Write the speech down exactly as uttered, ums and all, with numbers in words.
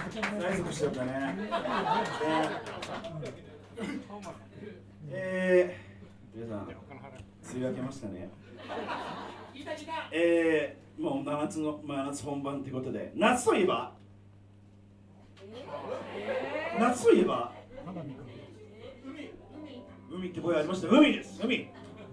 催促しちゃったね。ねえー、皆さん、梅雨明けましたね。えー、もう真夏の真夏本番ってことで、夏といえば、夏といえば、海って声ありました。海です。海。